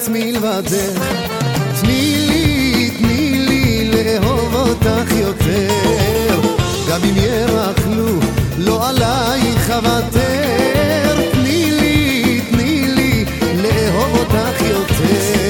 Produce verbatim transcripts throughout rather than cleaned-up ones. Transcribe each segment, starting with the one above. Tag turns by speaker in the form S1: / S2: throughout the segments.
S1: אחרת מלבדך. תני לי, תני לי לאהוב אותך יותר, גם אם ירחלו לא עלייך אוותר. תני לי, תני לי לאהוב אותך יותר.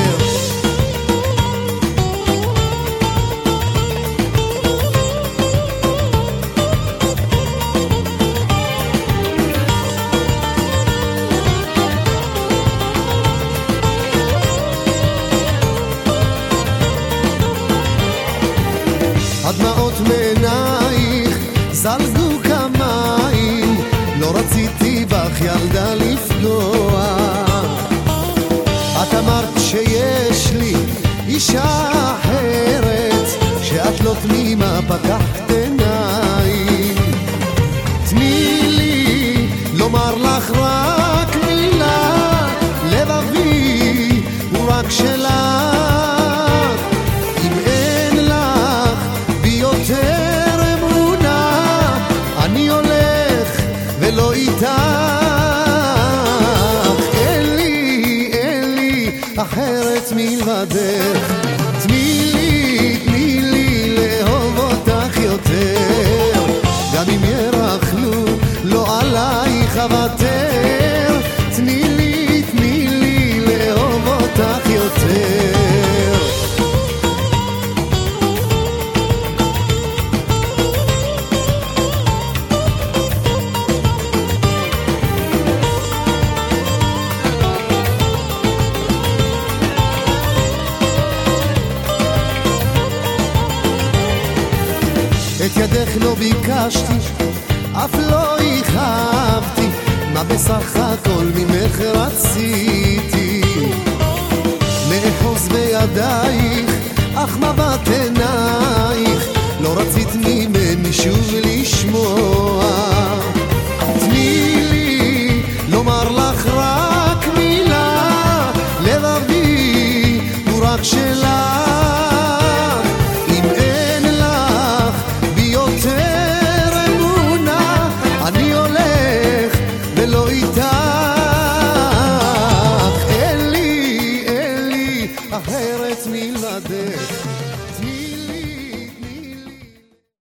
S1: הדמעות מעינייך זלגו כמים, לא רציתי בך ילדה לפגוע. את אמרת שיש לי אישה אחרת, שאת לא תמימה פקחת עיניים. תני לי לומר לך רק מילה, לבבי הוא רק שלך. יותר אמונה, אני הולך ולא איתך. אין לי, אין לי אחרת מלבדך. תני לי, תני לי לאהוב אותך יותר, גם אם ירחלו לא עלייך אוותר. תני לי, תני לי לאהוב אותך יותר. את ידך לא ביקשתי, אף לא הכאבתי, מה בסך הכל ממך רציתי? לאחוז בידייך, אך מבט עינייך לא רצית ממני שוב לשמוע. תני לי לומר לך רק מילה, לבבי הוא רק שלך. ולא איתך, אין לי, אין לי אחרת מלבדך.